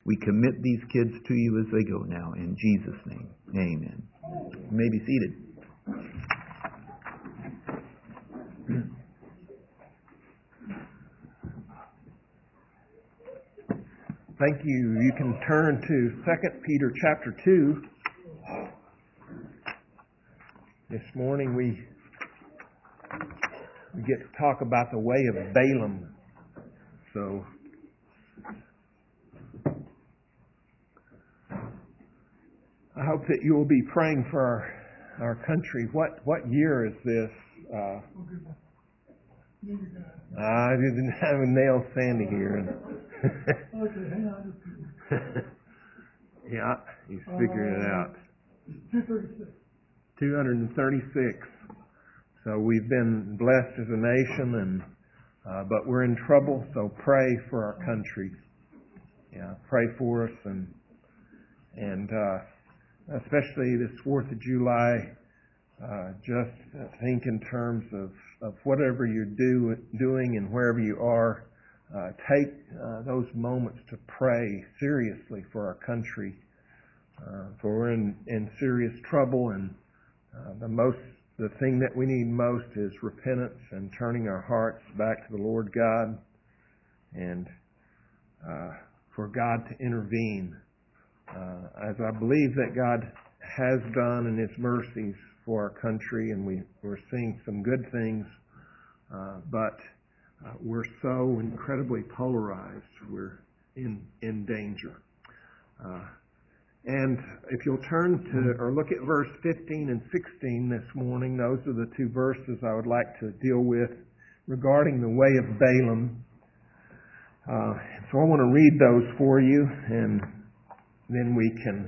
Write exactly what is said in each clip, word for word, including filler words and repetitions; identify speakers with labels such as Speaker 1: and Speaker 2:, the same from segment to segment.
Speaker 1: We commit these kids to you as they go now. In Jesus' name, amen. You may be seated.
Speaker 2: Thank you. You can turn to Second Peter chapter two. This morning we, we get to talk about the way of Balaam. So, I hope that you will be praying for our, our country. What what year is this? Uh, I didn't have a nail Sandy here.
Speaker 3: Okay, hang on just a minute.
Speaker 2: Yeah, he's figuring it out.
Speaker 3: two thirty-six.
Speaker 2: two hundred thirty-six. So we've been blessed as a nation, and uh, but we're in trouble. So pray for our country. Yeah, pray for us, and and uh, especially this Fourth of July. Uh, just think in terms of, of whatever you're do, doing and wherever you are. Uh, take uh, those moments to pray seriously for our country, uh, for we're in, in serious trouble, and uh, the most the thing that we need most is repentance and turning our hearts back to the Lord God, and uh, for God to intervene, uh, as I believe that God has done in His mercies for our country, and we, we're seeing some good things, uh, but Uh, we're so incredibly polarized. We're in in danger. Uh, and if you'll turn to or look at verse fifteen and sixteen this morning, those are the two verses I would like to deal with regarding the way of Balaam. Uh, so I want to read those for you, and then we can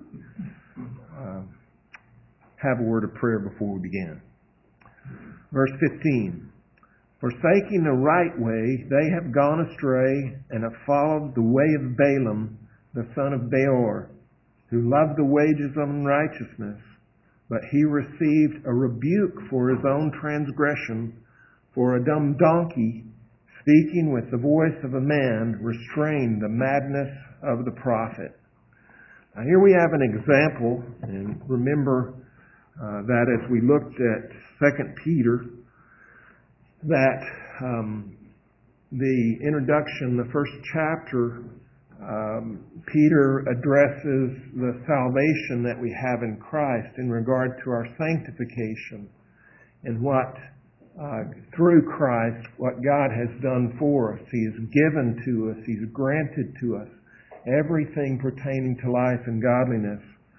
Speaker 2: uh, have a word of prayer before we begin. Verse fifteen. Forsaking the right way, they have gone astray and have followed the way of Balaam, the son of Beor, who loved the wages of unrighteousness, but he received a rebuke for his own transgression, for a dumb donkey, speaking with the voice of a man, restrained the madness of the prophet. Now here we have an example, and remember uh, that as we looked at Second Peter, that um, the introduction, the first chapter, um, Peter addresses the salvation that we have in Christ in regard to our sanctification and what, uh, through Christ, what God has done for us. He has given to us, He's granted to us everything pertaining to life and godliness.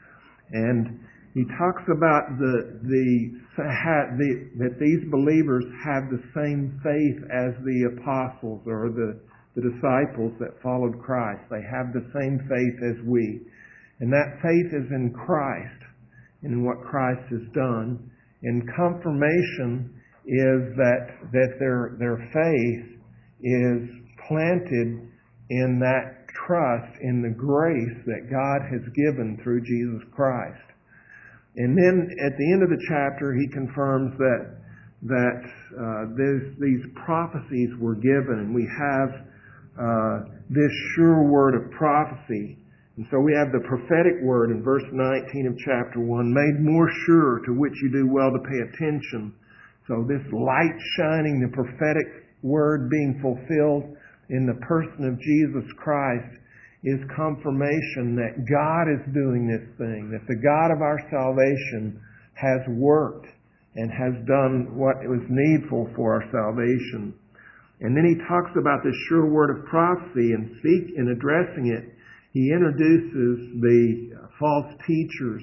Speaker 2: And he talks about the, the, the that these believers have the same faith as the apostles or the, the disciples that followed Christ. They have the same faith as we. And that faith is in Christ and in what Christ has done. And confirmation is that, that their, their faith is planted in that trust in the grace that God has given through Jesus Christ. And then at the end of the chapter, he confirms that that uh, these prophecies were given, and we have uh, this sure word of prophecy. And so we have the prophetic word in verse nineteen of chapter one, made more sure, to which you do well to pay attention. So this light shining, the prophetic word being fulfilled in the person of Jesus Christ, is confirmation that God is doing this thing, that the God of our salvation has worked and has done what was needful for our salvation. And then he talks about this sure word of prophecy, and speak in addressing it, he introduces the false teachers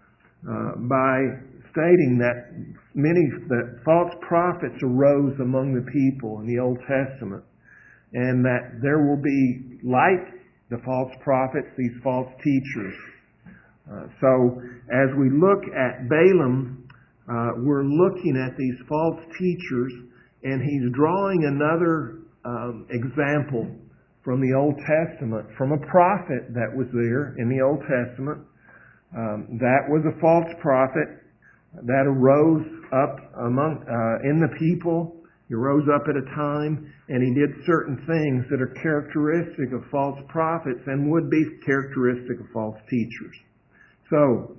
Speaker 2: uh, by stating that many that false prophets arose among the people in the Old Testament, and that there will be like the false prophets, these false teachers. Uh, so as we look at Balaam, uh, we're looking at these false teachers, and he's drawing another um, example from the Old Testament, from a prophet that was there in the Old Testament. Um, that was a false prophet that arose up among uh, in the people. He rose up at a time and he did certain things that are characteristic of false prophets and would be characteristic of false teachers. So,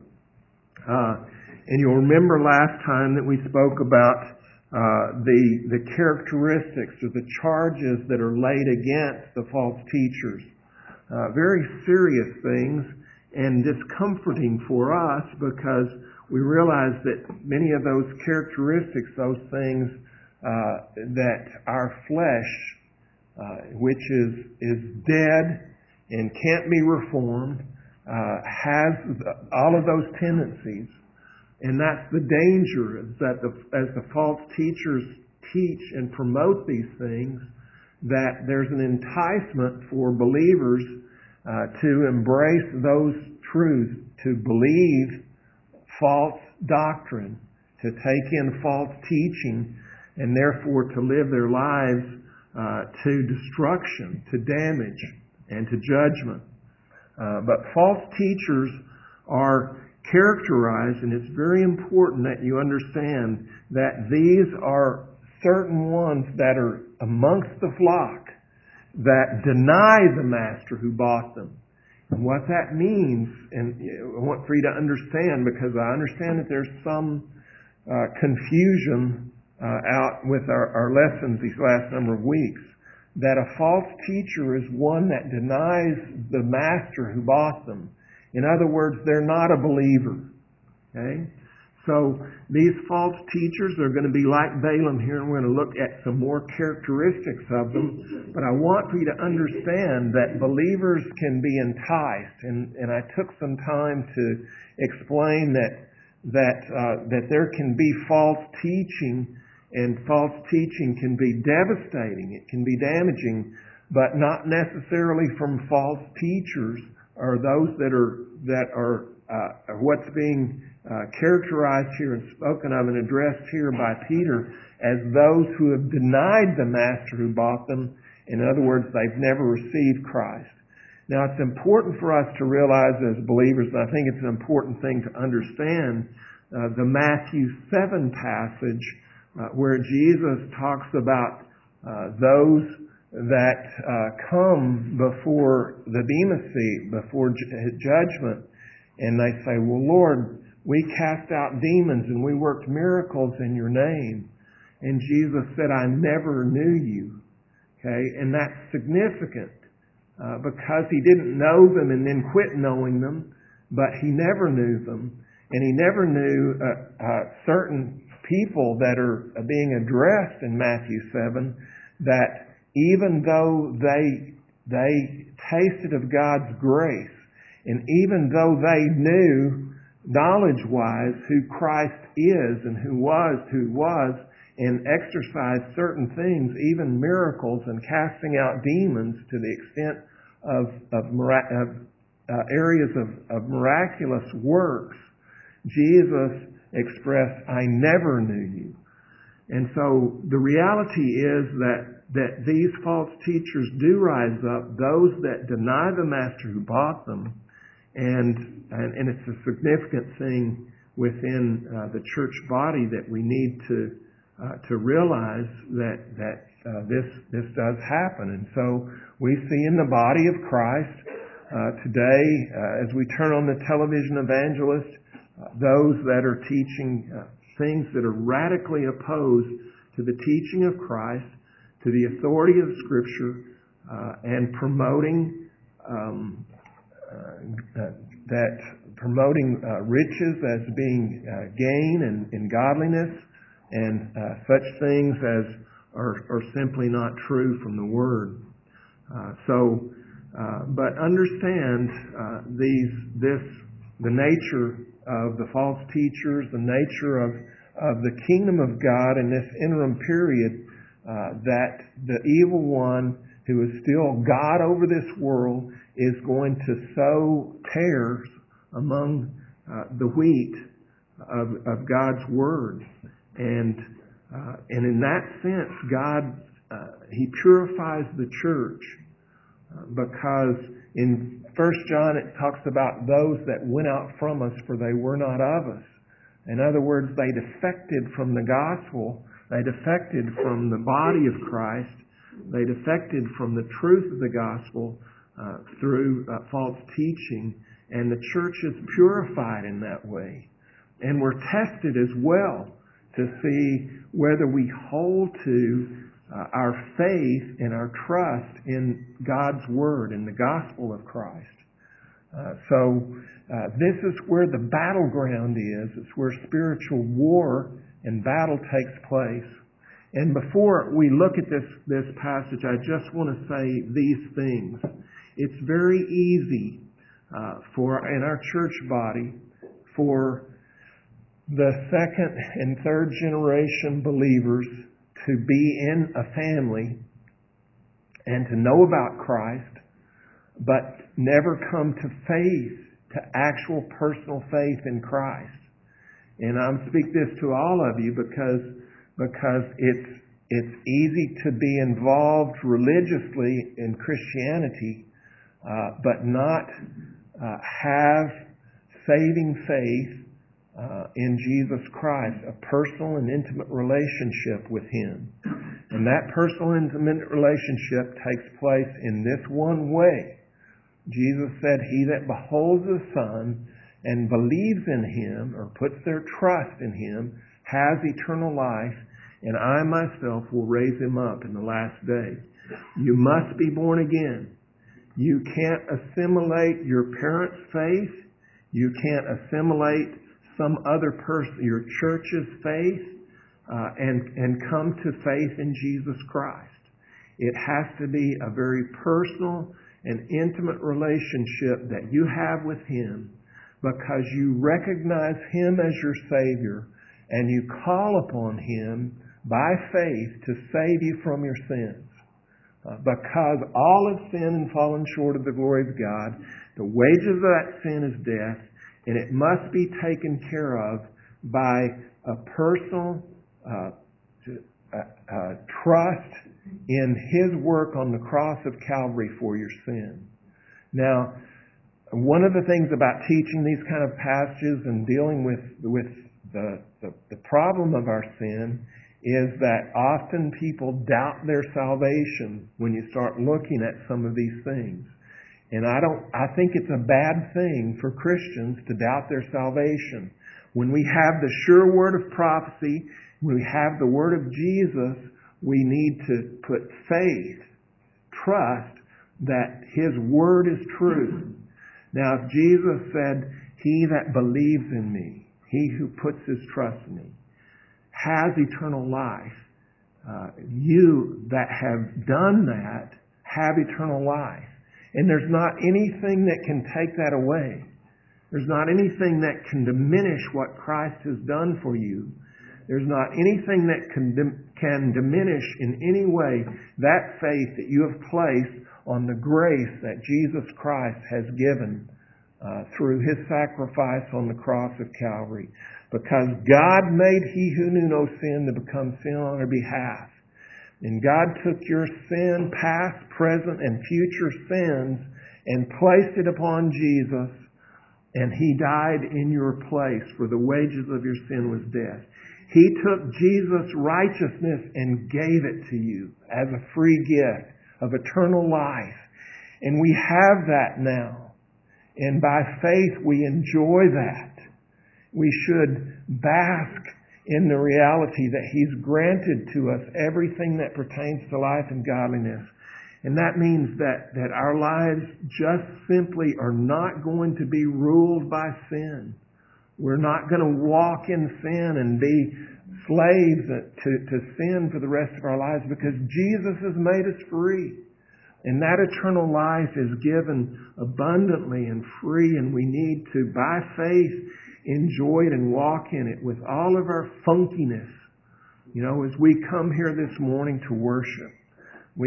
Speaker 2: uh, and you'll remember last time that we spoke about uh, the the characteristics or the charges that are laid against the false teachers. Uh, very serious things and discomforting for us because we realize that many of those characteristics, those things uh, that our flesh, uh, which is is dead and can't be reformed, uh, has all of those tendencies. And that's the danger, is that the, as the false teachers teach and promote these things, that there's an enticement for believers uh, to embrace those truths, to believe false doctrine, to take in false teaching, and therefore to live their lives uh, to destruction, to damage, and to judgment. Uh, but false teachers are characterized, and it's very important that you understand that these are certain ones that are amongst the flock that deny the master who bought them. And what that means, and I want for you to understand, because I understand that there's some uh, confusion uh, out with our, our lessons these last number of weeks, that a false teacher is one that denies the master who bought them. In other words, they're not a believer. Okay? So these false teachers are going to be like Balaam here, and we're going to look at some more characteristics of them. But I want for you to understand that believers can be enticed, and, and I took some time to explain that that uh, that there can be false teaching, and false teaching can be devastating. It can be damaging, but not necessarily from false teachers or those that are that are uh, what's being Uh, characterized here and spoken of and addressed here by Peter as those who have denied the master who bought them. In other words, they've never received Christ. Now, it's important for us to realize as believers, and I think it's an important thing to understand, uh, the Matthew seven passage uh, where Jesus talks about uh, those that uh, come before the Bema seat, before j- judgment, and they say, well, Lord, we cast out demons and we worked miracles in your name. And Jesus said, I never knew you. Okay? And that's significant uh, because he didn't know them and then quit knowing them, but he never knew them. And he never knew uh, uh, certain people that are being addressed in Matthew seven, that even though they, they tasted of God's grace, and even though they knew knowledge-wise who Christ is and who was, who was, and exercised certain things, even miracles and casting out demons to the extent of, of, of uh, areas of, of miraculous works, Jesus expressed, I never knew you. And so the reality is that, that these false teachers do rise up, those that deny the master who bought them. And, and and it's a significant thing within uh, the church body that we need to uh, to realize that that uh, this this does happen. And so we see in the body of Christ uh, today, uh, as we turn on the television evangelists, uh, those that are teaching uh, things that are radically opposed to the teaching of Christ, to the authority of Scripture, uh, and promoting. Um, Uh, that promoting uh, riches as being uh, gain and, and godliness, and uh, such things as are, are simply not true from the Word. Uh, so, uh, but understand uh, these this the nature of the false teachers, the nature of of the kingdom of God in this interim period. Uh, that the evil one, who is still God over this world, is going to sow tares among uh, the wheat of, of God's Word. And uh, and in that sense, God, uh, He purifies the church uh, because in First John it talks about those that went out from us, for they were not of us. In other words, they defected from the gospel They defected from the body of Christ. They defected from the truth of the gospel uh, through uh, false teaching. And the church is purified in that way. And we're tested as well to see whether we hold to uh, our faith and our trust in God's Word, in the gospel of Christ. Uh, so uh, this is where the battleground is. It's where spiritual war and battle takes place. And before we look at this, this passage, I just want to say these things. It's very easy uh, for, in our church body, for the second and third generation believers to be in a family and to know about Christ, but never come to faith, to actual personal faith in Christ. And I speak this to all of you because because it's it's easy to be involved religiously in Christianity, uh, but not uh, have saving faith uh, in Jesus Christ, a personal and intimate relationship with Him. And that personal and intimate relationship takes place in this one way. Jesus said, "He that beholds the Son and believes in Him," or puts their trust in Him, "has eternal life, and I myself will raise him up in the last day." You must be born again. You can't assimilate your parents' faith. You can't assimilate some other person, your church's faith, uh, and, and come to faith in Jesus Christ. It has to be a very personal and intimate relationship that you have with Him, because you recognize Him as your Savior and you call upon Him by faith to save you from your sins. Uh, because all have sinned and fallen short of the glory of God. The wages of that sin is death, and it must be taken care of by a personal uh, uh, uh, trust in His work on the cross of Calvary for your sin. Now, one of the things about teaching these kind of passages and dealing with with the, the, the problem of our sin is that often people doubt their salvation when you start looking at some of these things. And I don't I think it's a bad thing for Christians to doubt their salvation. When we have the sure word of prophecy, when we have the word of Jesus, we need to put faith, trust that His word is true. Now, if Jesus said, "He that believes in me, he who puts his trust in me, has eternal life," uh, you that have done that have eternal life. And there's not anything that can take that away. There's not anything that can diminish what Christ has done for you. There's not anything that can, dim- can diminish in any way that faith that you have placed on the grace that Jesus Christ has given uh, through His sacrifice on the cross of Calvary. Because God made He who knew no sin to become sin on our behalf. And God took your sin, past, present, and future sins, and placed it upon Jesus. And He died in your place, for the wages of your sin was death. He took Jesus' righteousness and gave it to you as a free gift of eternal life. And we have that now. And by faith we enjoy that. We should bask in the reality that He's granted to us everything that pertains to life and godliness. And that means that, that our lives just simply are not going to be ruled by sin. We're not going to walk in sin and be slaves to, to sin for the rest of our lives, because Jesus has made us free. And that eternal life is given abundantly and free, and we need to, by faith, enjoy it and walk in it with all of our funkiness. You know, as we come here this morning to worship, we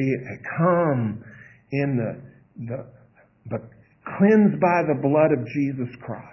Speaker 2: come in the, the, the cleansed by the blood of Jesus Christ.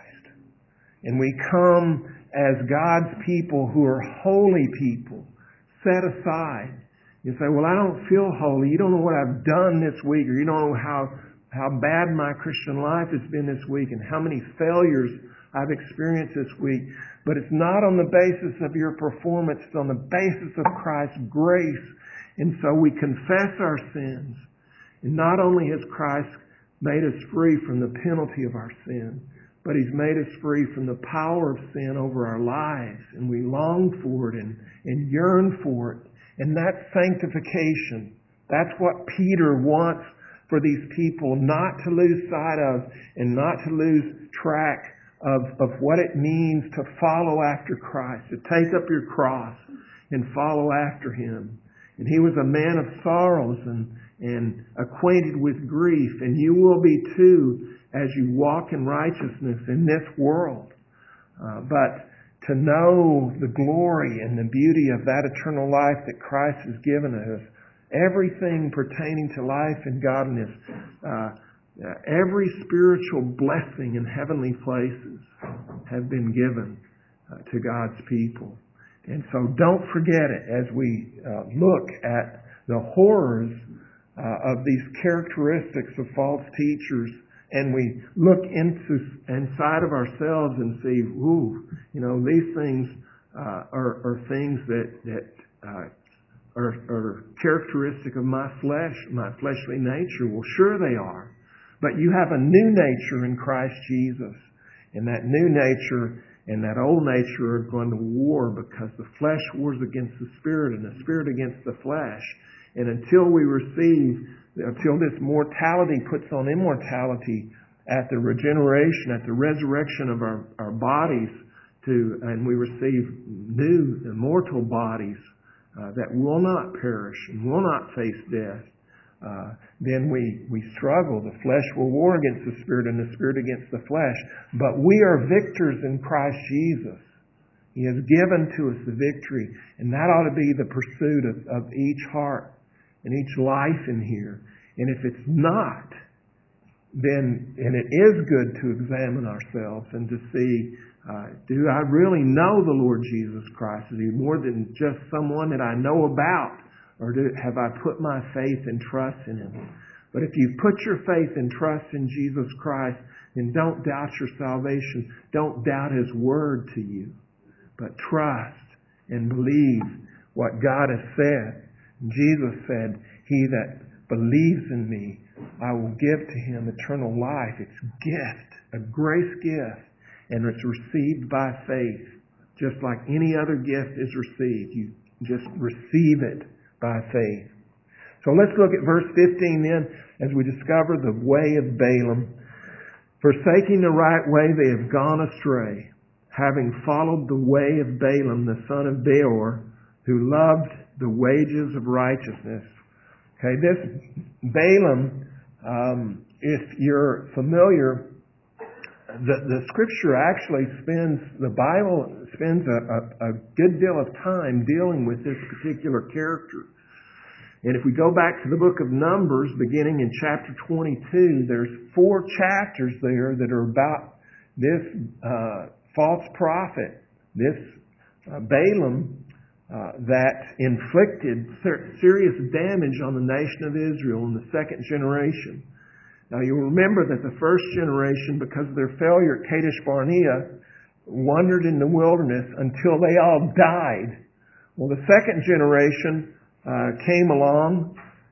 Speaker 2: And we come as God's people who are holy people, set aside. You say, "Well, I don't feel holy. You don't know what I've done this week, or you don't know how, how bad my Christian life has been this week, and how many failures I've experienced this week. But it's not on the basis of your performance. It's on the basis of Christ's grace. And so we confess our sins. And not only has Christ made us free from the penalty of our sin, but He's made us free from the power of sin over our lives. And we long for it and, and yearn for it. And that's sanctification. That's what Peter wants for these people not to lose sight of and not to lose track of, of what it means to follow after Christ, to take up your cross and follow after Him. And He was a man of sorrows and, and acquainted with grief, and you will be too as you walk in righteousness in this world. Uh, but to know the glory and the beauty of that eternal life that Christ has given us, everything pertaining to life and godliness, uh, every spiritual blessing in heavenly places have been given uh, to God's people. And so don't forget it as we uh, look at the horrors uh, of these characteristics of false teachers, and we look into inside of ourselves and see, ooh, you know, these things uh, are, are things that that uh, are, are characteristic of my flesh, my fleshly nature. Well, sure they are, but you have a new nature in Christ Jesus, and that new nature and that old nature are going to war, because the flesh wars against the spirit and the spirit against the flesh. And until we receive, until this mortality puts on immortality at the regeneration, at the resurrection of our, our bodies, to and we receive new immortal bodies uh, that will not perish and will not face death, Uh, then we, we struggle. The flesh will war against the spirit and the spirit against the flesh. But we are victors in Christ Jesus. He has given to us the victory. And that ought to be the pursuit of, of each heart and each life in here. And if it's not, then, and it is good to examine ourselves and to see, uh, do I really know the Lord Jesus Christ? Is He more than just someone that I know about? Or do, have I put my faith and trust in Him? But if you put your faith and trust in Jesus Christ, then don't doubt your salvation. Don't doubt His Word to you. But trust and believe what God has said. Jesus said, "He that believes in me, I will give to him eternal life." It's a gift, a grace gift. And it's received by faith. Just like any other gift is received. You just receive it by faith. So let's look at verse fifteen then, as we discover the way of Balaam. "Forsaking the right way, they have gone astray, having followed the way of Balaam, the son of Beor, who loved the wages of righteousness." Okay, this Balaam, um, if you're familiar, the, the Scripture actually spends, the Bible spends a, a, a good deal of time dealing with this particular character. And if we go back to the book of Numbers, beginning in chapter twenty-two, there's four chapters there that are about this uh, false prophet, this uh, Balaam, uh, that inflicted ser- serious damage on the nation of Israel in the second generation. Now you'll remember that the first generation, because of their failure at Kadesh Barnea, wandered in the wilderness until they all died. Well, the second generation Uh, came along,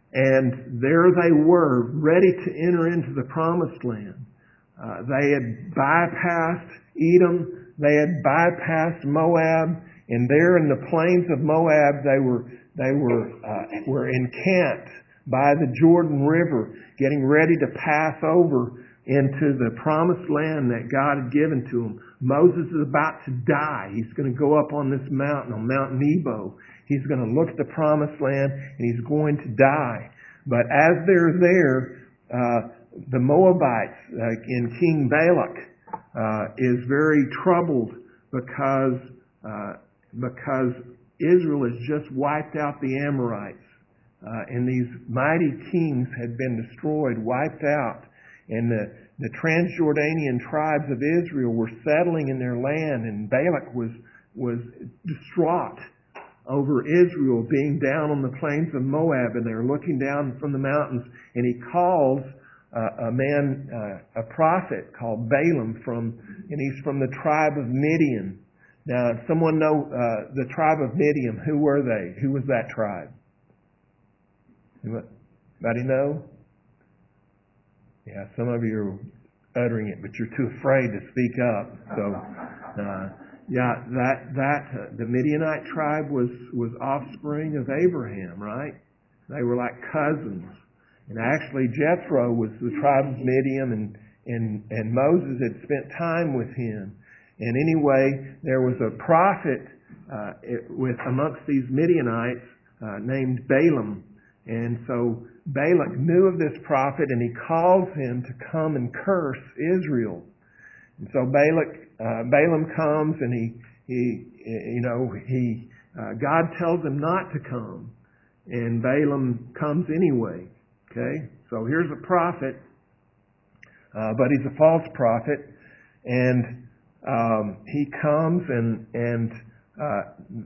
Speaker 2: and there they were, ready to enter into the promised land. Uh, they had bypassed Edom, they had bypassed Moab, and there in the plains of Moab they were they were uh, were encamped by the Jordan River, getting ready to pass over into the promised land that God had given to them. Moses is about to die. He's going to go up on this mountain, on Mount Nebo. He's going to look at the promised land, and he's going to die. But as they're there, uh, the Moabites, uh, in King Balak, uh, is very troubled because uh, because Israel has just wiped out the Amorites, uh, and these mighty kings had been destroyed, wiped out, and the the Transjordanian tribes of Israel were settling in their land, and Balak was was distraught over Israel being down on the plains of Moab, and they're looking down from the mountains, and he calls uh, a man, uh, a prophet called Balaam from, and he's from the tribe of Midian. Now, if someone know uh, the tribe of Midian, who were they? Who was that tribe? Anybody know? Yeah, some of you are uttering it, but you're too afraid to speak up. So, uh, yeah, that that uh, the Midianite tribe was was offspring of Abraham, right? They were like cousins, and actually Jethro was the tribe of Midian, and and and Moses had spent time with him. And anyway, there was a prophet uh, it, with amongst these Midianites uh, named Balaam. And so Balak knew of this prophet, and he calls him to come and curse Israel. And so Balak, uh, Balaam comes, and he, he, you know, he, uh, God tells him not to come, and Balaam comes anyway. Okay, so here's a prophet, uh, but he's a false prophet, and um, he comes and and uh,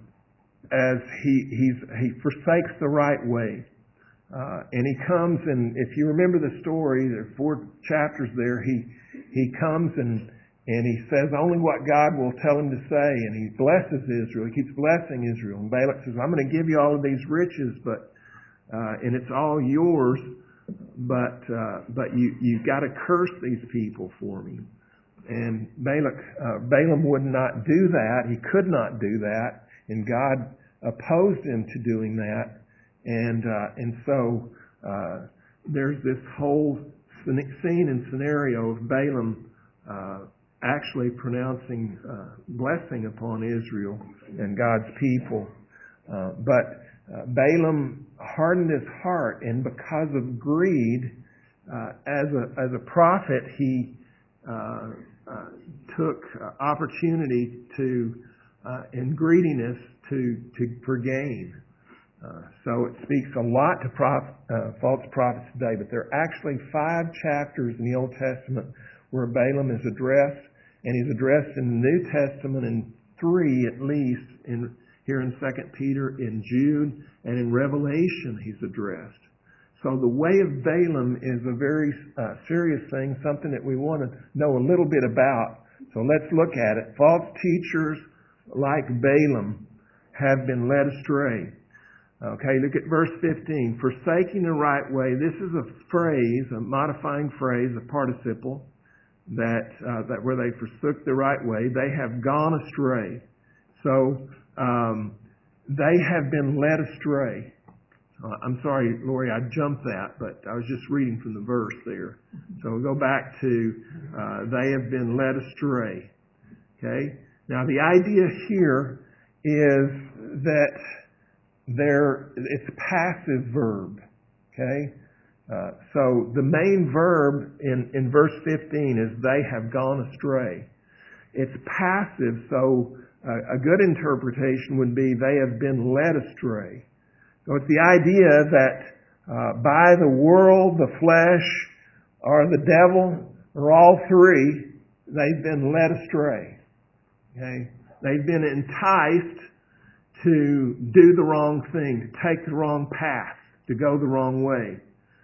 Speaker 2: as he he's, he forsakes the right way. Uh, and he comes, and if you remember the story, there are four chapters there, he he comes and and he says only what God will tell him to say, and he blesses Israel. He keeps blessing Israel. And Balak says, I'm going to give you all of these riches, but uh, and it's all yours, but uh, but you, you've got to curse these people for me. And Balak, uh, Balaam would not do that. He could not do that, and God opposed him to doing that. And uh, and so uh, there's this whole scene and scenario of Balaam uh, actually pronouncing uh, blessing upon Israel and God's people. Uh, but uh, Balaam hardened his heart, and because of greed, uh, as a as a prophet, he uh, uh, took uh, opportunity to, uh, in greediness, to to for gain. Uh, so it speaks a lot to prof, uh, false prophets today, but there are actually five chapters in the Old Testament where Balaam is addressed, and he's addressed in the New Testament in three at least, in here in Second Peter, in Jude, and in Revelation he's addressed. So the way of Balaam is a very uh, serious thing, something that we want to know a little bit about. So let's look at it. False teachers like Balaam have been led astray. Okay, look at verse fifteen. Forsaking the right way. This is a phrase, a modifying phrase, a participle, that uh, that where they forsook the right way. They have gone astray. So um, they have been led astray. Uh, I'm sorry, Lori, I jumped that, but I was just reading from the verse there. So we'll go back to uh, they have been led astray. Okay. Now the idea here is that There, it's a passive verb, okay? Uh, so the main verb in, in verse fifteen is they have gone astray. It's passive, so uh, a good interpretation would be they have been led astray. So it's the idea that uh, by the world, the flesh, or the devil, or all three, they've been led astray. Okay? They've been enticed to do the wrong thing, to take the wrong path, to go the wrong way.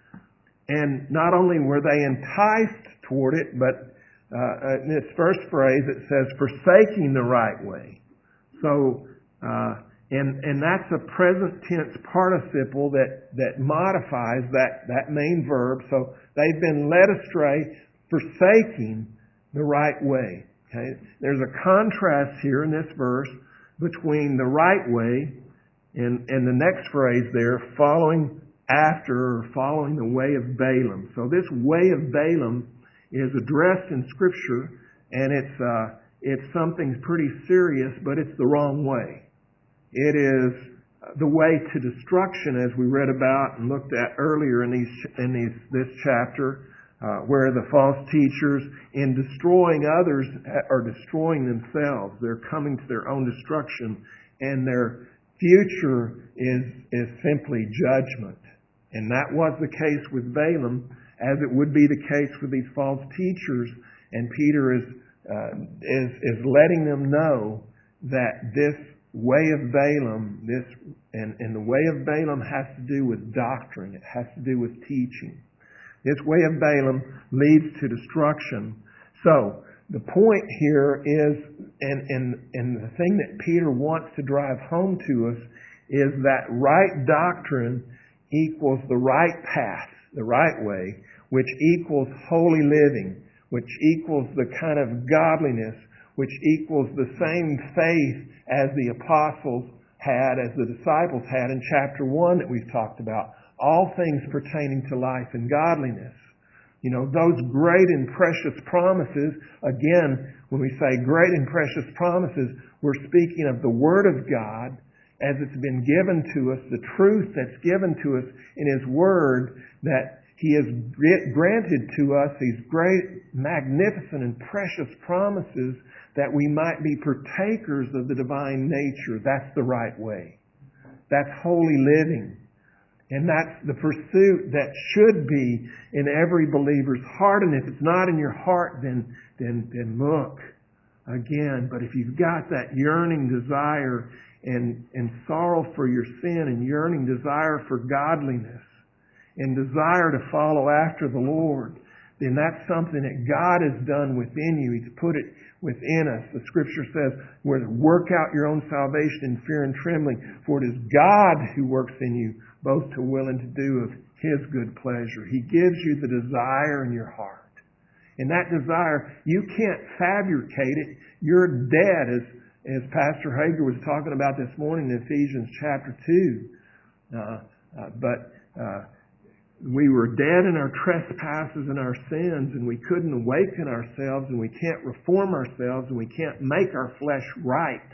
Speaker 2: And not only were they enticed toward it, but uh, in this first phrase it says, forsaking the right way. So, uh, and and that's a present tense participle that, that modifies that, that main verb. So they've been led astray, forsaking the right way. Okay? There's a contrast here in this verse between the right way and, and the next phrase there, following after or following the way of Balaam. So this way of Balaam is addressed in Scripture, and it's uh, it's something pretty serious, but it's the wrong way. It is the way to destruction, as we read about and looked at earlier in these in these this chapter. Uh, where the false teachers, in destroying others, are destroying themselves. They're coming to their own destruction, and their future is is simply judgment. And that was the case with Balaam, as it would be the case with these false teachers. And Peter is uh, is is letting them know that this way of Balaam, this and, and the way of Balaam has to do with doctrine. It has to do with teaching. This way of Balaam leads to destruction. So, the point here is, and, and, and the thing that Peter wants to drive home to us, is that right doctrine equals the right path, the right way, which equals holy living, which equals the kind of godliness, which equals the same faith as the apostles had, as the disciples had in chapter one that we've talked about. All things pertaining to life and godliness. You know, those great and precious promises, again, when we say great and precious promises, we're speaking of the Word of God as it's been given to us, the truth that's given to us in His Word, that He has granted to us these great, magnificent, and precious promises that we might be partakers of the divine nature. That's the right way. That's holy living. And that's the pursuit that should be in every believer's heart. And if it's not in your heart, then, then, then look again. But if you've got that yearning desire and, and sorrow for your sin and yearning desire for godliness and desire to follow after the Lord, then that's something that God has done within you. He's put it within us. The Scripture says, we're to work out your own salvation in fear and trembling, for it is God who works in you, both to will and to do of His good pleasure. He gives you the desire in your heart. And that desire, you can't fabricate it. You're dead, as, as Pastor Hager was talking about this morning in Ephesians chapter two. Uh, uh, but uh, we were dead in our trespasses and our sins, and we couldn't awaken ourselves, and we can't reform ourselves, and we can't make our flesh right.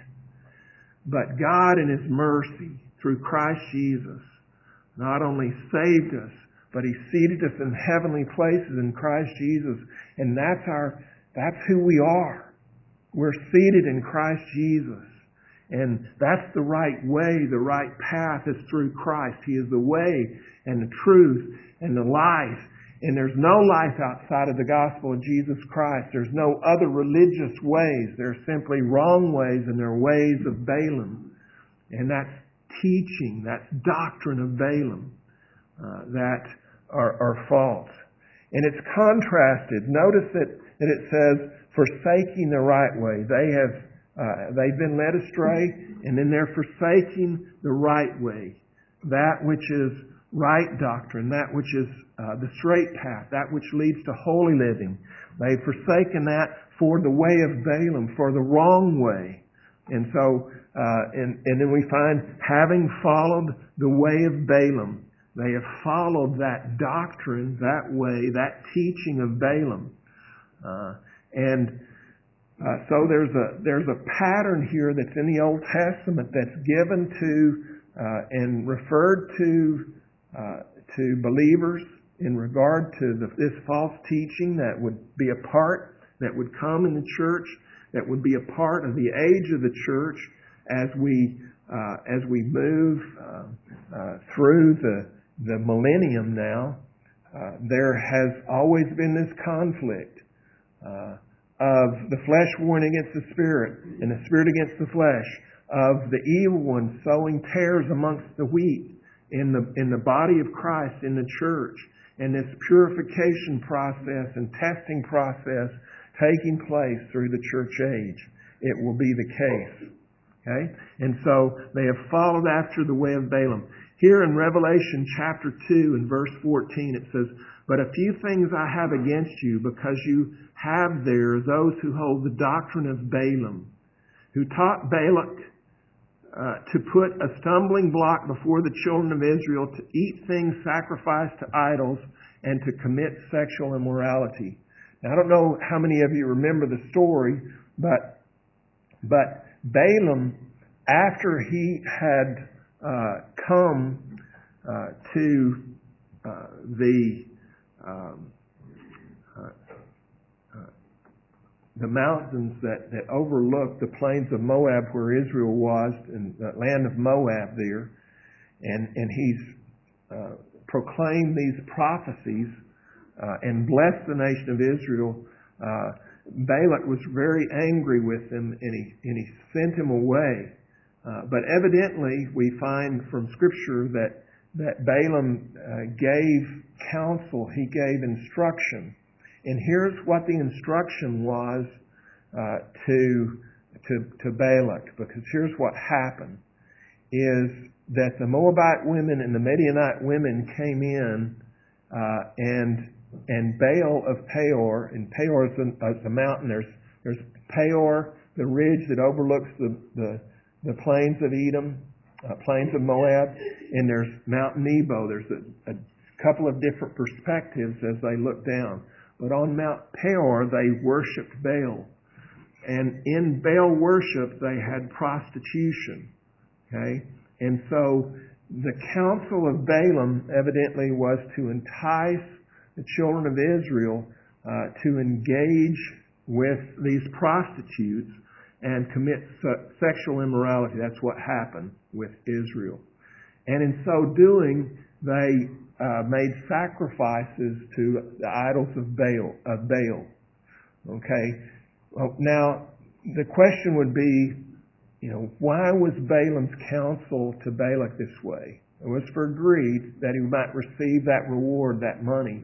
Speaker 2: But God in His mercy, through Christ Jesus, not only saved us, but He seated us in heavenly places in Christ Jesus. And that's our, that's who we are. We're seated in Christ Jesus. And that's the right way, the right path is through Christ. He is the way and the truth and the life. And there's no life outside of the gospel of Jesus Christ. There's no other religious ways. They're simply wrong ways, and they're ways of Balaam. And that's teaching, that's doctrine of Balaam uh, that are, are false. And it's contrasted. Notice that, that it says, forsaking the right way. They have, uh, they've been led astray, and then they're forsaking the right way. That which is right doctrine, that which is uh, the straight path, that which leads to holy living. They've forsaken that for the way of Balaam, for the wrong way. And so, uh, and, and then we find, having followed the way of Balaam, they have followed that doctrine, that way, that teaching of Balaam. Uh, and uh, so there's a there's a pattern here that's in the Old Testament that's given to uh, and referred to uh, to believers in regard to the, this false teaching that would be a part, that would come in the church, that would be a part of the age of the church as we uh, as we move uh, uh, through the the millennium now. Uh, there has always been this conflict uh, of the flesh warring against the Spirit and the Spirit against the flesh, of the evil one sowing tares amongst the wheat in the in the body of Christ, in the church, and this purification process and testing process taking place through the church age. It will be the case. Okay? And so they have followed after the way of Balaam. Here in Revelation chapter two and verse fourteen it says, "But a few things I have against you, because you have there those who hold the doctrine of Balaam, who taught Balak uh, to put a stumbling block before the children of Israel, to eat things sacrificed to idols, and to commit sexual immorality." Now, I don't know how many of you remember the story, but but Balaam, after he had uh, come uh, to uh, the um, uh, uh, the mountains that, that overlook the plains of Moab, where Israel was, in the land of Moab there, and and he's uh, proclaimed these prophecies uh, and blessed the nation of Israel. Uh, Balak was very angry with him, and he and he sent him away. Uh, but evidently, we find from Scripture that that Balaam uh, gave counsel, he gave instruction. And here's what the instruction was uh, to, to, to Balak, because here's what happened, is that the Moabite women and the Midianite women came in uh, and and Baal of Peor, and Peor is a, is a mountain. There's there's Peor, the ridge that overlooks the, the, the plains of Edom, uh, plains of Moab, and there's Mount Nebo. There's a, a couple of different perspectives as they look down. But on Mount Peor, they worshipped Baal. And in Baal worship, they had prostitution. Okay? And so the counsel of Balaam evidently was to entice the children of Israel uh, to engage with these prostitutes and commit se- sexual immorality. That's what happened with Israel. And in so doing, they uh, made sacrifices to the idols of Baal. Of Baal. Okay? Well, now, the question would be, you know, why was Balaam's counsel to Balak this way? It was for greed, that he might receive that reward, that money.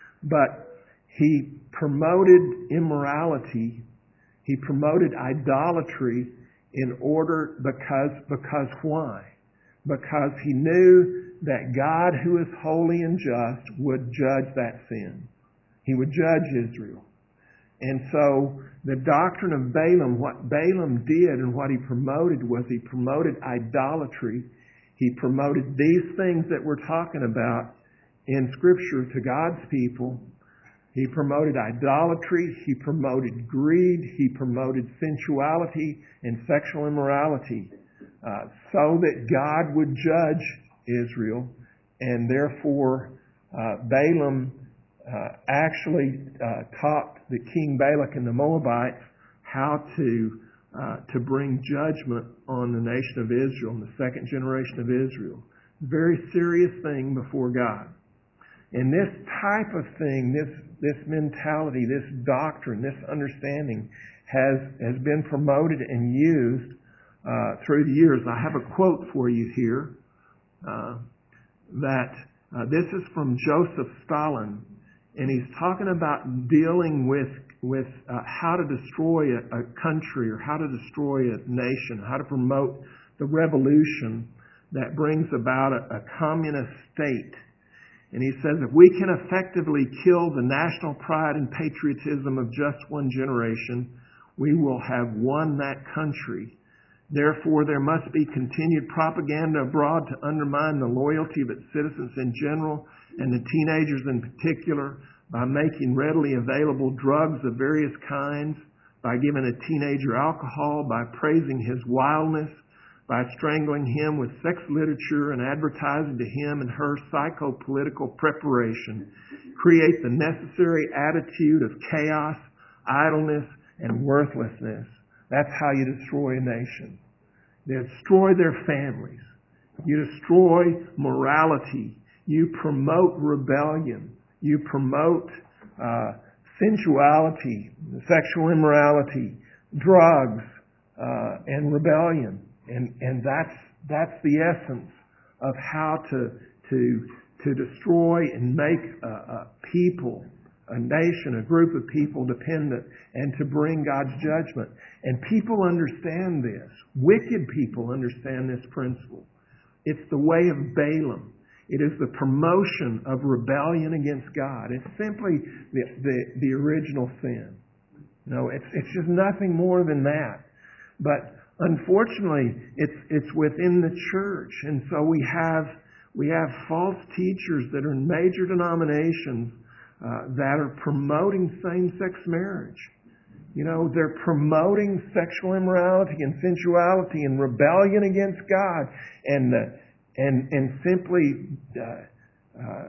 Speaker 2: But he promoted immorality. He promoted idolatry in order, because, because why? Because he knew that God, who is holy and just, would judge that sin. He would judge Israel. And so the doctrine of Balaam, what Balaam did and what he promoted was he promoted idolatry. He promoted these things that we're talking about in Scripture to God's people. He promoted idolatry. He promoted greed. He promoted sensuality and sexual immorality uh, so that God would judge Israel. And therefore, uh, Balaam uh, actually uh, taught the King Balak and the Moabites how to uh, to bring judgment on the nation of Israel, the second generation of Israel. Very serious thing before God. And this type of thing, this this mentality, this doctrine, this understanding has has been promoted and used uh, through the years. I have a quote for you here uh, that uh, this is from Joseph Stalin, and he's talking about dealing with with uh, how to destroy a, a country or how to destroy a nation, how to promote the revolution that brings about a, a communist state. And he says, if we can effectively kill the national pride and patriotism of just one generation, we will have won that country. Therefore, there must be continued propaganda abroad to undermine the loyalty of its citizens in general and the teenagers in particular, by making readily available drugs of various kinds, by giving a teenager alcohol, by praising his wildness, by strangling him with sex literature and advertising to him and her psycho-political preparation, create the necessary attitude of chaos, idleness, and worthlessness. That's how you destroy a nation. You destroy their families. You destroy morality. You promote rebellion. You promote uh, sensuality, sexual immorality, drugs, uh, and rebellion. And and that's that's the essence of how to to to destroy and make a, a people, a nation, a group of people dependent, and to bring God's judgment. And people understand this. Wicked people understand this principle. It's the way of Balaam. It is the promotion of rebellion against God. It's simply the the, the original sin. No, it's it's just nothing more than that. But unfortunately, it's it's within the church, and so we have we have false teachers that are in major denominations uh, that are promoting same-sex marriage. You know, they're promoting sexual immorality and sensuality and rebellion against God, and uh, and and simply uh, uh,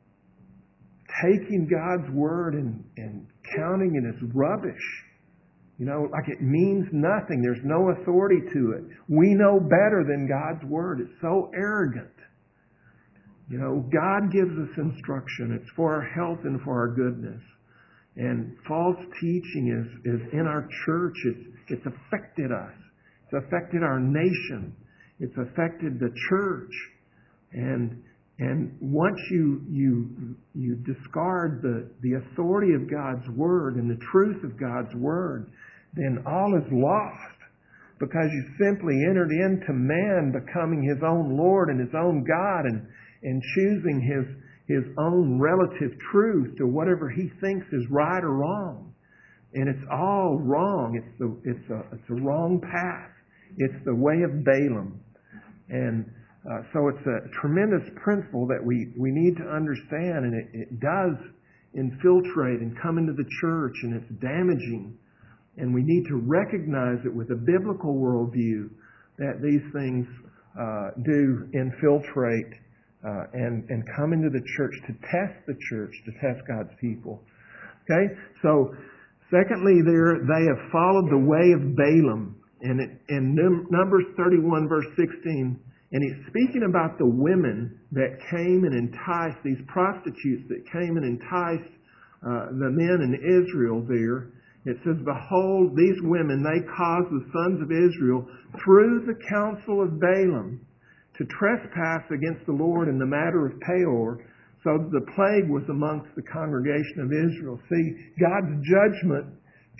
Speaker 2: taking God's word and, and counting it as rubbish. You know, like it means nothing. There's no authority to it. We know better than God's word. It's so arrogant. You know, God gives us instruction. It's for our health and for our goodness. And false teaching is, is in our church. It's, it's affected us. It's affected our nation. It's affected the church. And And once you you you discard the, the authority of God's Word and the truth of God's Word, then all is lost, because you simply entered into man becoming his own Lord and his own God, and, and choosing his his own relative truth to whatever he thinks is right or wrong. And it's all wrong. It's the it's a it's a wrong path. It's the way of Balaam. And uh, so it's a tremendous principle that we, we need to understand, and it, it does infiltrate and come into the church, and it's damaging. And we need to recognize it with a biblical worldview, that these things uh, do infiltrate uh, and, and come into the church to test the church, to test God's people. Okay? So, secondly, there they have followed the way of Balaam. And it, in Numbers thirty-one, verse sixteen, and he's speaking about the women that came and enticed, these prostitutes that came and enticed uh, the men in Israel there. It says, "Behold, these women, they caused the sons of Israel through the counsel of Balaam to trespass against the Lord in the matter of Peor, so that the plague was amongst the congregation of Israel." See, God's judgment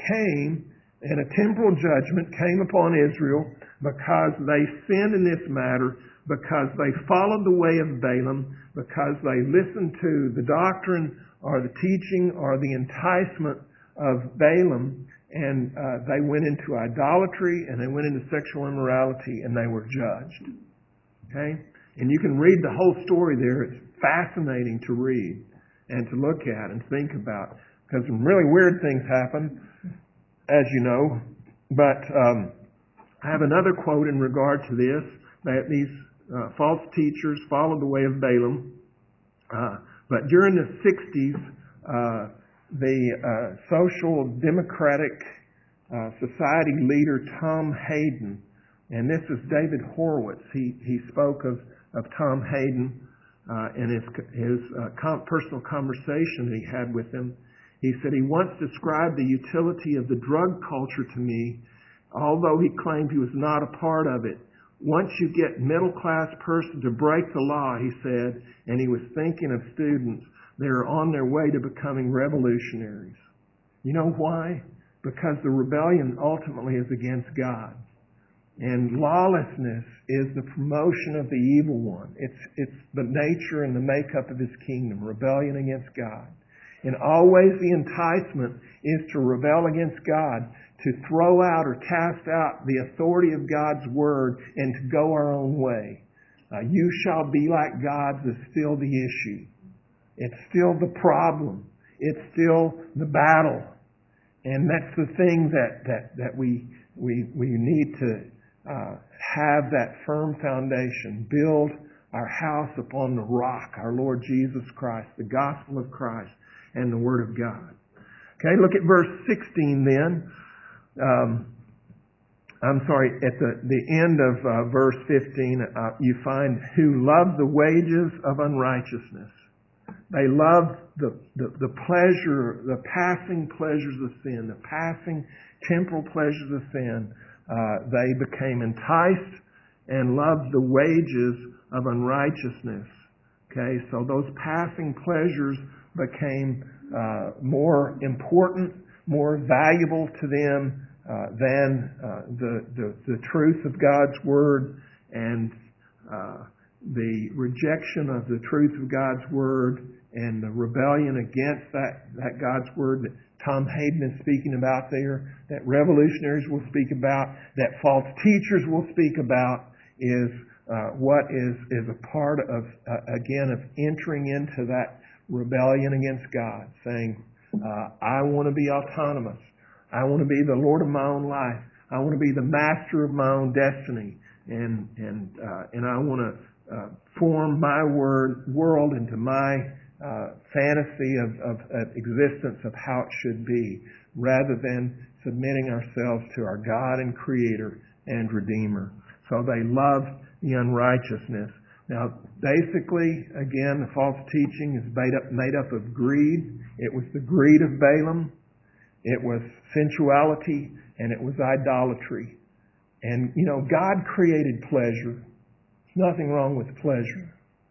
Speaker 2: came, and a temporal judgment came upon Israel because they sinned in this matter, because they followed the way of Balaam, because they listened to the doctrine or the teaching or the enticement of Balaam, and uh, they went into idolatry and they went into sexual immorality, and they were judged. Okay? And you can read the whole story there. It's fascinating to read and to look at and think about, because some really weird things happen, as you know. But um, I have another quote in regard to this, that these uh, false teachers followed the way of Balaam. Uh, but during the sixties, uh, the uh, social democratic uh, society leader Tom Hayden, and this is David Horowitz, he, he spoke of, of Tom Hayden uh, in his, his uh, com- personal conversation that he had with him. He said he once described the utility of the drug culture to me, although he claimed he was not a part of it. Once you get middle-class person to break the law, he said, and he was thinking of students, they're on their way to becoming revolutionaries. You know why? Because the rebellion ultimately is against God. And lawlessness is the promotion of the evil one. It's, it's the nature and the makeup of his kingdom, rebellion against God. And always the enticement is to rebel against God, to throw out or cast out the authority of God's Word, and to go our own way. Uh, you shall be like gods is still the issue. It's still the problem. It's still the battle. And that's the thing that, that, that we, we, we need to uh, have that firm foundation. Build our house upon the rock, our Lord Jesus Christ, the gospel of Christ, and the Word of God. Okay, look at verse sixteen then. Um, I'm sorry, at the, the end of uh, verse fifteen, uh, you find, "Who love the wages of unrighteousness." They love the, the, the pleasure, the passing pleasures of sin, the passing temporal pleasures of sin. Uh, they became enticed and loved the wages of unrighteousness. Okay, so those passing pleasures became uh, more important, more valuable to them uh, than uh, the, the the truth of God's Word, and uh, the rejection of the truth of God's Word and the rebellion against that, that God's Word that Tom Hayden is speaking about there, that revolutionaries will speak about, that false teachers will speak about, is uh, what is, is a part of, uh, again, of entering into that rebellion against God, saying, uh, I want to be autonomous. I want to be the Lord of my own life. I want to be the master of my own destiny. And, and, uh, and I want to uh, form my word, world into my Uh, fantasy of, of, of existence of how it should be, rather than submitting ourselves to our God and Creator and Redeemer. So they love the unrighteousness. Now, basically, again, the false teaching is made up, made up of greed. It was the greed of Balaam. It was sensuality, and it was idolatry. And, you know, God created pleasure. There's nothing wrong with pleasure.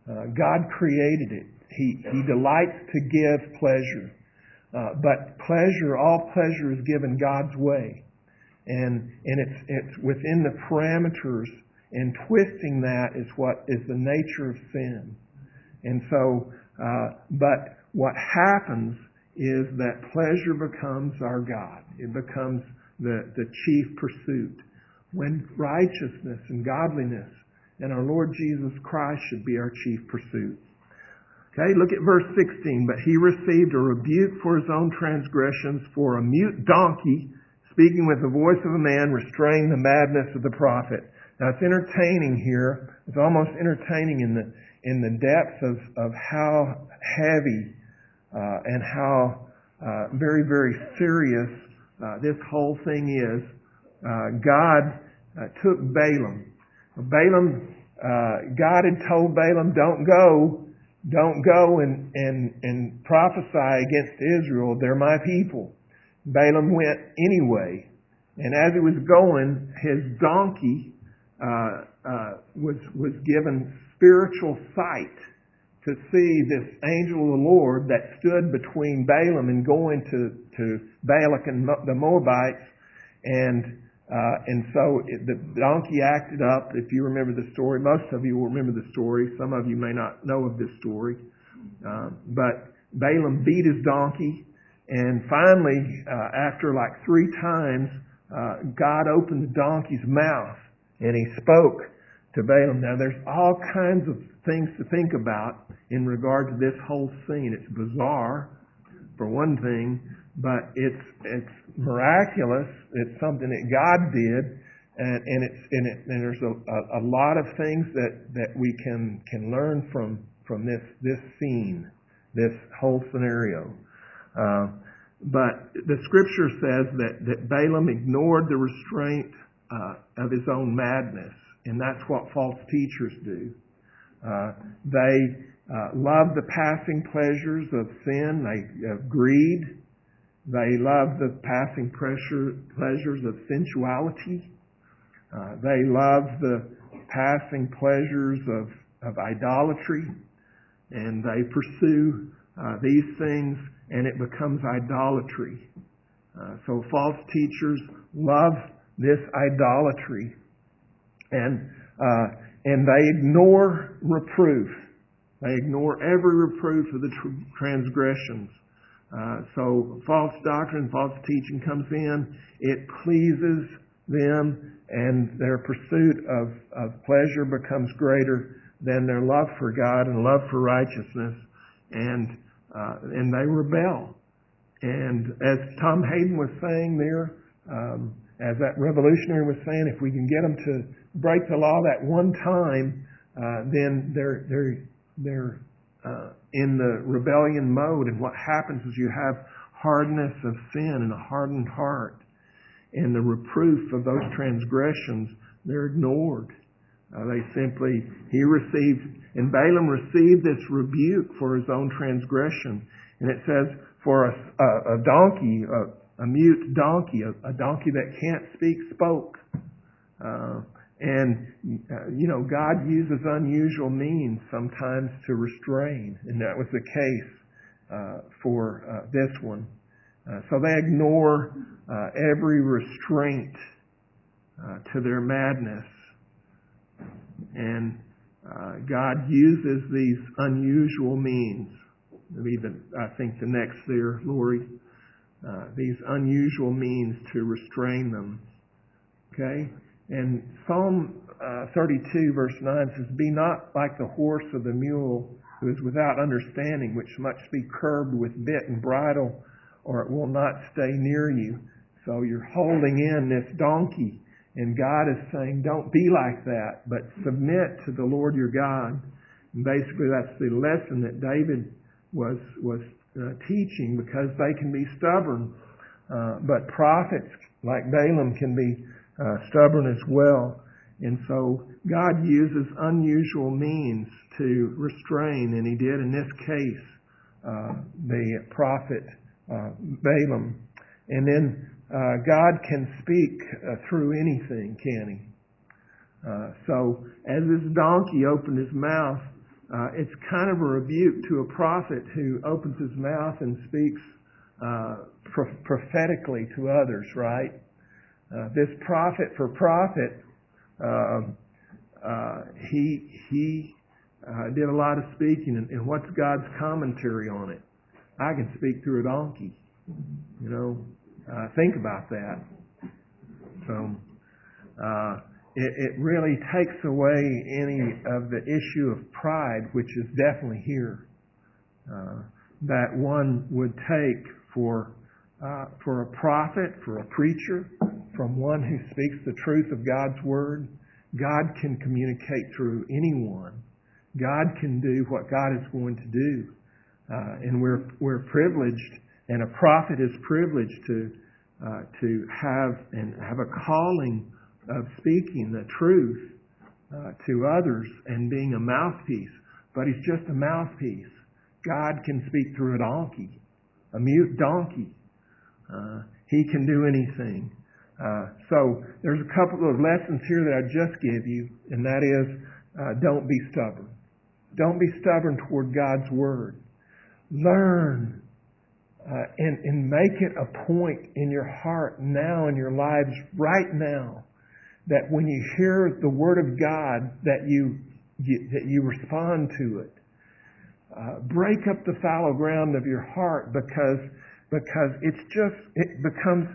Speaker 2: Uh, God created it. He, he delights to give pleasure. Uh, but pleasure, all pleasure is given God's way. And, and it's, it's within the parameters, and twisting that is what is the nature of sin. And so, uh, but what happens is that pleasure becomes our God. It becomes the, the chief pursuit. When righteousness and godliness and our Lord Jesus Christ should be our chief pursuit. Okay, look at verse sixteen. But he received a rebuke for his own transgressions, for a mute donkey, speaking with the voice of a man, restrained the madness of the prophet. Now it's entertaining here. It's almost entertaining in the in the depth of, of how heavy uh, and how uh, very, very serious uh, this whole thing is. Uh, God uh, took Balaam. Balaam, uh, God had told Balaam, don't go. Don't go and, and, and prophesy against Israel. They're my people. Balaam went anyway. And as he was going, his donkey uh, uh, was, was given spiritual sight to see this angel of the Lord that stood between Balaam and going to, to Balak and the Moabites. And Uh, and so it, the donkey acted up. If you remember the story, most of you will remember the story. Some of you may not know of this story. Uh, but Balaam beat his donkey. And finally, uh, after like three times, uh, God opened the donkey's mouth and he spoke to Balaam. Now there's all kinds of things to think about in regard to this whole scene. It's bizarre, for one thing. But it's it's miraculous. It's something that God did, and, and it's and, it, and there's a, a, a lot of things that, that we can can learn from from this this scene, this whole scenario. Uh, but the Scripture says that that Balaam ignored the restraint uh, of his own madness, and that's what false teachers do. Uh, they uh, love the passing pleasures of sin, they of greed. They love the passing pressure, pleasures of sensuality. Uh, they love the passing pleasures of, of idolatry. And they pursue uh, these things, and it becomes idolatry. Uh, so false teachers love this idolatry. And, uh, and they ignore reproof. They ignore every reproof of the tr- transgressions. Uh, so false doctrine, false teaching comes in. It pleases them, and their pursuit of, of pleasure becomes greater than their love for God and love for righteousness, and uh, and they rebel. And as Tom Hayden was saying there, um, as that revolutionary was saying, if we can get them to break the law that one time, uh, then they're they're they're Uh, in the rebellion mode, and what happens is you have hardness of sin and a hardened heart, and the reproof of those transgressions, they're ignored. Uh, they simply, he received, and Balaam received this rebuke for his own transgression, and it says, for a, a, a donkey, a, a mute donkey, a, a donkey that can't speak, spoke. Uh, And, uh, you know, God uses unusual means sometimes to restrain. And that was the case uh, for uh, this one. Uh, so they ignore uh, every restraint uh, to their madness. And uh, God uses these unusual means. Even, I think the next there, Lori. Uh, these unusual means to restrain them. Okay? And Psalm uh, thirty-two verse nine says, be not like the horse or the mule who is without understanding, which must be curbed with bit and bridle, or it will not stay near you. So you're holding in this donkey, and God is saying, don't be like that, but submit to the Lord your God. And basically that's the lesson that David was was uh, teaching, because they can be stubborn, uh, but prophets like Balaam can be Uh, stubborn as well. And so God uses unusual means to restrain, and he did in this case uh, the prophet uh, Balaam. And then uh, God can speak uh, through anything, can he? Uh, so as this donkey opened his mouth, uh, it's kind of a rebuke to a prophet who opens his mouth and speaks uh, pro- prophetically to others, right? Uh, this prophet for profit, uh, uh, he he uh, did a lot of speaking, and, and what's God's commentary on it? I can speak through a donkey. You know, uh, think about that. So uh, it, it really takes away any of the issue of pride, which is definitely here, uh, that one would take for uh, for a prophet, for a preacher, from one who speaks the truth of God's Word. God can communicate through anyone. God can do what God is going to do. Uh, and we're we're privileged, and a prophet is privileged to uh, to have and have a calling of speaking the truth uh, to others and being a mouthpiece. But he's just a mouthpiece. God can speak through a donkey, a mute donkey. Uh, he can do anything. Uh, so there's a couple of lessons here that I just give you, and that is, uh, don't be stubborn. Don't be stubborn toward God's Word. Learn uh, and, and make it a point in your heart now, in your lives right now, that when you hear the Word of God, that you, you that you respond to it. Uh, break up the fallow ground of your heart, because because it's just it becomes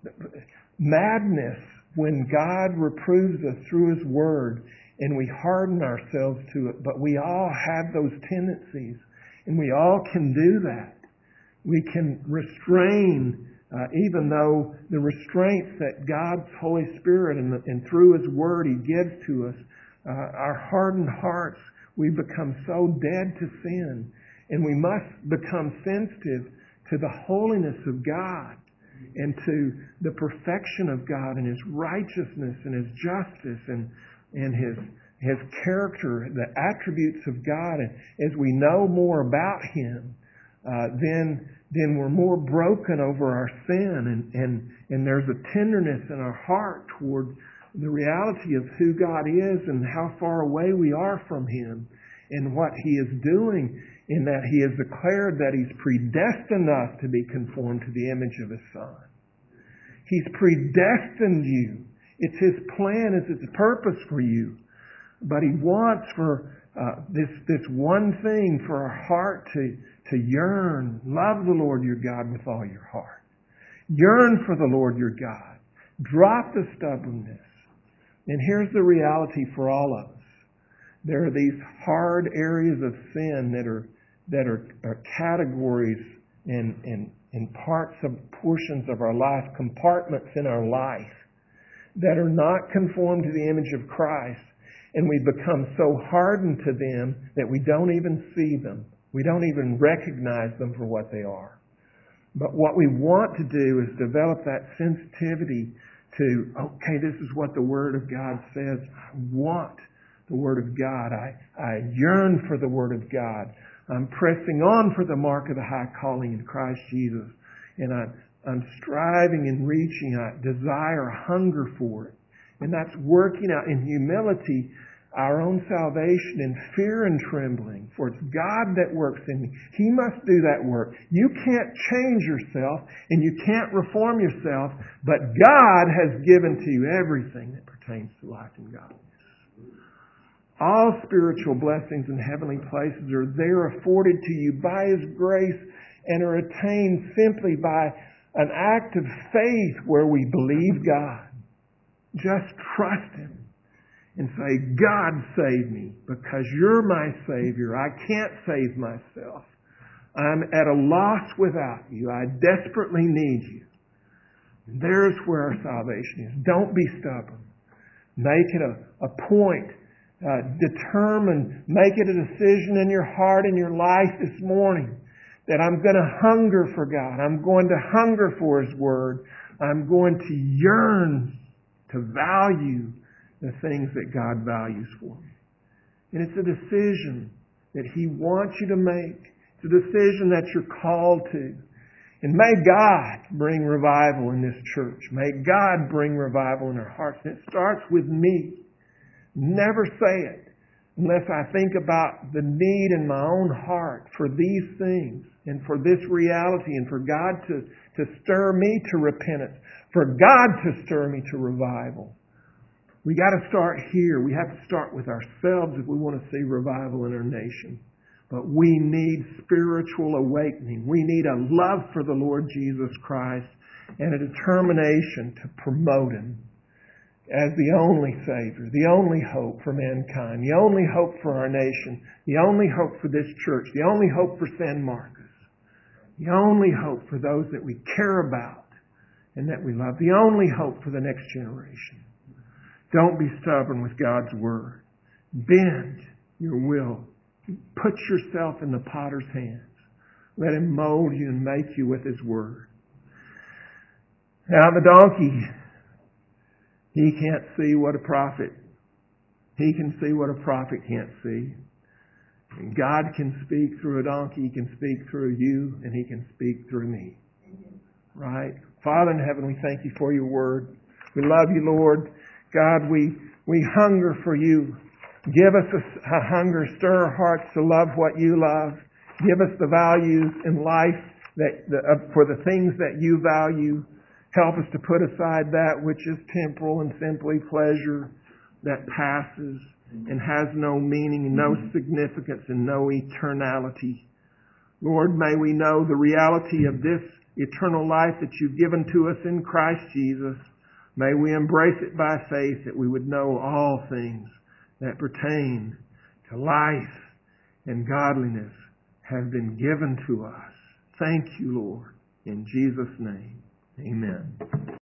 Speaker 2: madness when God reproves us through His Word and we harden ourselves to it. But we all have those tendencies, and we all can do that. We can restrain, uh, even though the restraints that God's Holy Spirit and, the, and through His Word He gives to us, uh, our hardened hearts, we become so dead to sin, and we must become sensitive to the holiness of God and to the perfection of God and His righteousness and His justice and and His His character, the attributes of God. And as we know more about Him, uh, then then we're more broken over our sin, and, and, and there's a tenderness in our heart toward the reality of who God is and how far away we are from Him and what He is doing, in that He has declared that He's predestined us to be conformed to the image of His Son. He's predestined you. It's His plan, it's His purpose for you. But He wants for uh, this this one thing, for our heart to, to yearn. Love the Lord your God with all your heart. Yearn for the Lord your God. Drop the stubbornness. And here's the reality for all of us. There are these hard areas of sin that are that are, are categories and, and, and parts of portions of our life, compartments in our life that are not conformed to the image of Christ. And we become so hardened to them that we don't even see them. We don't even recognize them for what they are. But what we want to do is develop that sensitivity to, okay, this is what the Word of God says. I want the Word of God. I, I yearn for the Word of God. I'm pressing on for the mark of the high calling in Christ Jesus. And I, I'm striving and reaching. I desire, hunger for it. And that's working out in humility our own salvation in fear and trembling. For it's God that works in me. He must do that work. You can't change yourself and you can't reform yourself, but God has given to you everything that pertains to life and godliness. All spiritual blessings in heavenly places are there afforded to you by His grace and are attained simply by an act of faith where we believe God. Just trust Him and say, God, save me, because You're my Savior. I can't save myself. I'm at a loss without You. I desperately need You. And there's where our salvation is. Don't be stubborn. Make it a, a point. Uh, determine, make it a decision in your heart and your life this morning that I'm going to hunger for God. I'm going to hunger for His Word. I'm going to yearn to value the things that God values for me. And it's a decision that He wants you to make. It's a decision that you're called to. And may God bring revival in this church. May God bring revival in our hearts. And it starts with me. Never say it unless I think about the need in my own heart for these things and for this reality and for God to, to stir me to repentance, for God to stir me to revival. We got to start here. We have to start with ourselves if we want to see revival in our nation. But we need spiritual awakening. We need a love for the Lord Jesus Christ and a determination to promote Him as the only Savior, the only hope for mankind, the only hope for our nation, the only hope for this church, the only hope for San Marcos, the only hope for those that we care about and that we love, the only hope for the next generation. Don't be stubborn with God's Word. Bend your will. Put yourself in the potter's hands. Let Him mold you and make you with His Word. Now the donkey, he can't see what a prophet, he can see what a prophet can't see. And God can speak through a donkey, He can speak through you, and He can speak through me. Right? Father in heaven, we thank You for Your Word. We love You, Lord. God, we, we hunger for You. Give us a, a hunger, stir our hearts to love what You love. Give us the values in life that the, uh, for the things that You value. Help us to put aside that which is temporal and simply pleasure that passes and has no meaning, no significance, and no eternality. Lord, may we know the reality of this eternal life that You've given to us in Christ Jesus. May we embrace it by faith, that we would know all things that pertain to life and godliness have been given to us. Thank You, Lord. In Jesus' name, amen.